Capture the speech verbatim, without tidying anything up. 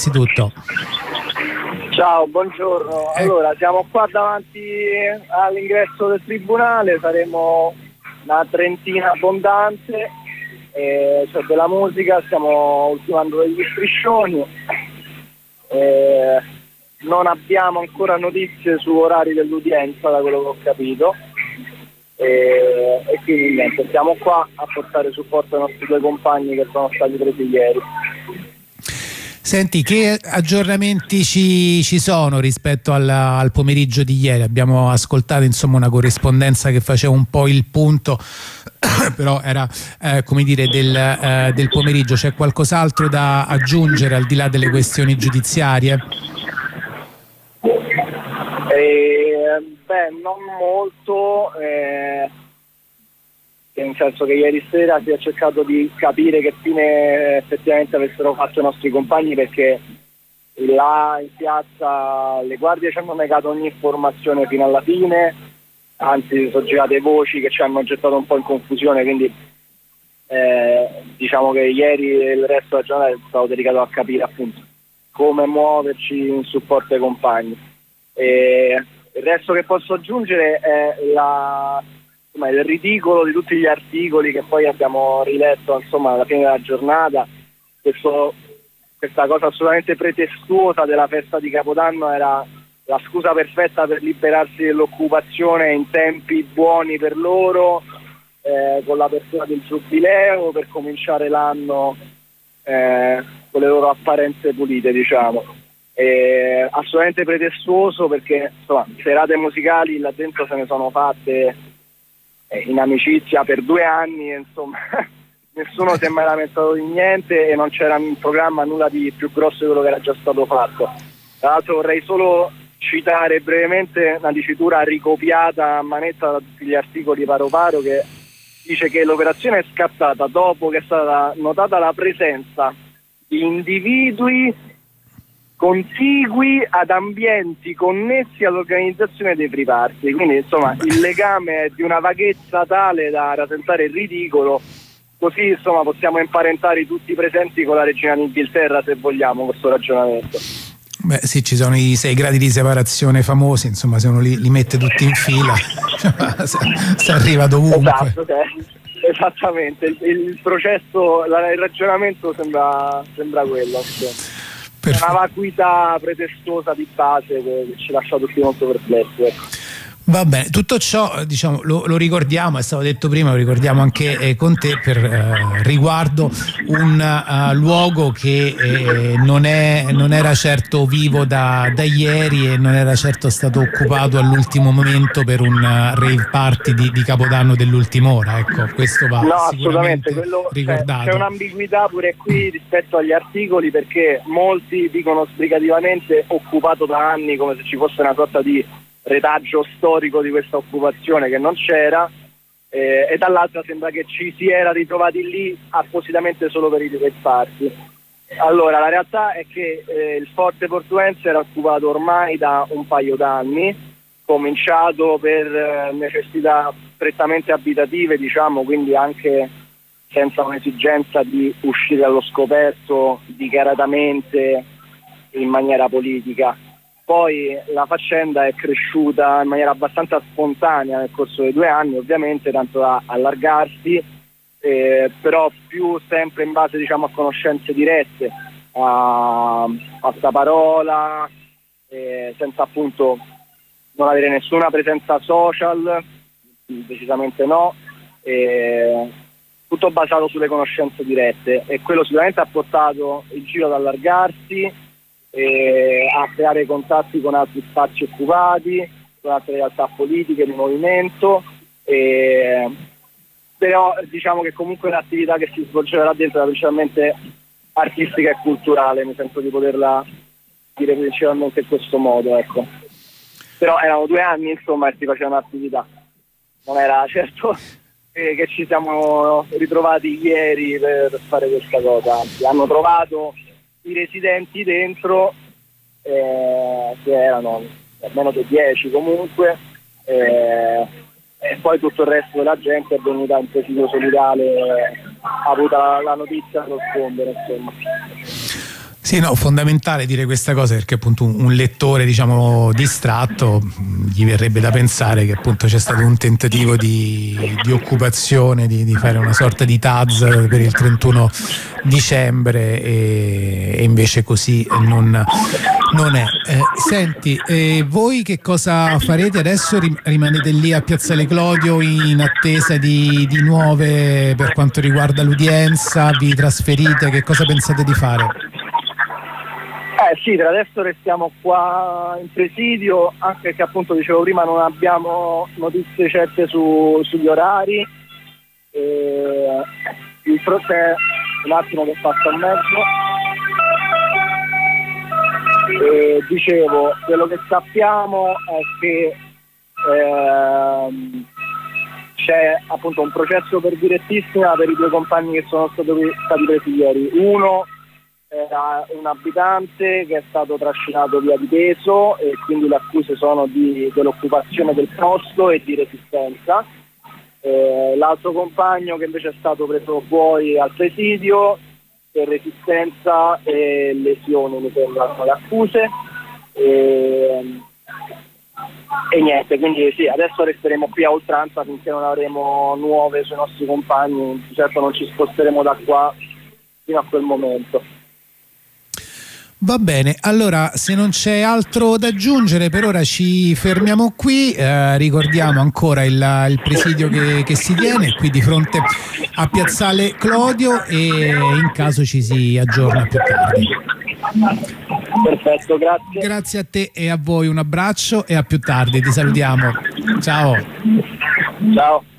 Innanzitutto. Ciao, buongiorno. Allora, siamo qua davanti all'ingresso del tribunale, saremo una trentina abbondante, eh, c'è della musica, stiamo ultimando degli striscioni, eh, non abbiamo ancora notizie su orari dell'udienza, da quello che ho capito, eh, e quindi niente, siamo qua a portare supporto ai nostri due compagni che sono stati presi ieri. Senti, che aggiornamenti ci, ci sono rispetto al, al pomeriggio di ieri? Abbiamo ascoltato insomma una corrispondenza che faceva un po' il punto, però era eh, come dire del, eh, del pomeriggio. C'è qualcos'altro da aggiungere al di là delle questioni giudiziarie? Eh, beh, non molto, eh, nel senso che ieri sera si è cercato di capire che fine effettivamente avessero fatto i nostri compagni, perché là in piazza le guardie ci hanno negato ogni informazione fino alla fine, anzi sono girate voci che ci hanno gettato un po' in confusione, quindi eh, diciamo che ieri e il resto della giornata è stato dedicato a capire appunto come muoverci in supporto ai compagni. E il resto che posso aggiungere è la insomma, il ridicolo di tutti gli articoli che poi abbiamo riletto insomma alla fine della giornata. Questo, questa cosa assolutamente pretestuosa della festa di Capodanno era la scusa perfetta per liberarsi dell'occupazione in tempi buoni per loro, eh, con l'apertura del giubileo, per cominciare l'anno eh, con le loro apparenze pulite, diciamo. Eh, assolutamente pretestuoso, perché insomma serate musicali là dentro se ne sono fatte in amicizia per due anni, insomma nessuno si è mai lamentato di niente e non c'era in programma nulla di più grosso di quello che era già stato fatto. Tra l'altro vorrei solo citare brevemente una dicitura ricopiata a manetta da tutti gli articoli paro paro, che dice che l'operazione è scattata dopo che è stata notata la presenza di individui contigui ad ambienti connessi all'organizzazione dei free party. Quindi insomma il legame è di una vaghezza tale da rasentare il ridicolo, così insomma possiamo imparentare tutti i presenti con la regina d'Inghilterra, se vogliamo, questo ragionamento. Beh sì, ci sono i sei gradi di separazione famosi, insomma se uno li, li mette tutti in fila si arriva dovunque. Esatto, sì. Esattamente, il, il processo, il ragionamento sembra, sembra quello, sì. Una vacuità pretestuosa di base che, che ci lascia tutti molto perplessi, ecco. Va bene, tutto ciò diciamo, lo, lo ricordiamo, è stato detto prima, lo ricordiamo anche eh, con te, per eh, riguardo un uh, luogo che eh, non, è, non era certo vivo da, da ieri e non era certo stato occupato all'ultimo momento per un uh, rave party di, di Capodanno dell'ultima ora, ecco, questo va no, sicuramente assolutamente. Quello, ricordato. C'è, c'è un'ambiguità pure qui rispetto agli articoli, perché molti dicono sbrigativamente occupato da anni, come se ci fosse una sorta di retaggio storico di questa occupazione che non c'era, eh, e dall'altra sembra che ci si era ritrovati lì appositamente solo per i rave party. Allora la realtà è che eh, il Forte Portuense era occupato ormai da un paio d'anni, cominciato per eh, necessità prettamente abitative, diciamo, quindi anche senza un'esigenza di uscire allo scoperto dichiaratamente in maniera politica. Poi la faccenda è cresciuta in maniera abbastanza spontanea nel corso dei due anni, ovviamente, tanto da allargarsi, eh, però più sempre in base, diciamo, a conoscenze dirette, a passaparola, eh, senza appunto non avere nessuna presenza social, decisamente no, eh, tutto basato sulle conoscenze dirette, e quello sicuramente ha portato il giro ad allargarsi, Eh, a creare contatti con altri spazi occupati, con altre realtà politiche di movimento, eh, però diciamo che comunque l'attività che si svolgeva là dentro era principalmente artistica e culturale, mi sento di poterla dire principalmente in questo modo, ecco. Però erano due anni insomma che si faceva un'attività, non era certo eh, che ci siamo ritrovati ieri per fare questa cosa, anzi hanno trovato i residenti dentro, eh, che erano almeno dei dieci comunque, eh, e poi tutto il resto della gente è venuta in presidio solidale, ha avuto la, la notizia allo sfondo, insomma. Sì, no, fondamentale dire questa cosa, perché appunto un, un lettore, diciamo, distratto gli verrebbe da pensare che appunto c'è stato un tentativo di, di occupazione, di, di fare una sorta di Taz per il trentuno dicembre e, e invece così non, non è. Eh, senti, eh, voi che cosa farete adesso? Rimanete lì a Piazzale Clodio in attesa di, di nuove per quanto riguarda l'udienza? Vi trasferite? Che cosa pensate di fare? Eh sì, per adesso restiamo qua in presidio, anche perché appunto dicevo prima non abbiamo notizie certe su, sugli orari. E il procè, un attimo che passa a mezzo. E dicevo, quello che sappiamo è che ehm, c'è appunto un processo per direttissima per i due compagni che sono stati, stati presi ieri. Uno era un abitante che è stato trascinato via di peso e quindi le accuse sono di, dell'occupazione del posto e di resistenza. Eh, l'altro compagno che invece è stato preso fuori al presidio per resistenza e lesioni, mi sembrano le accuse. E, e niente, quindi sì, adesso resteremo qui a oltranza finché non avremo nuove sui nostri compagni, certo non ci sposteremo da qua fino a quel momento. Va bene, allora se non c'è altro da aggiungere per ora ci fermiamo qui, eh, ricordiamo ancora il, il presidio che, che si tiene qui di fronte a Piazzale Clodio e in caso ci si aggiorna più tardi. Perfetto, grazie. Grazie a te e a voi, un abbraccio e a più tardi, ti salutiamo. Ciao. Ciao.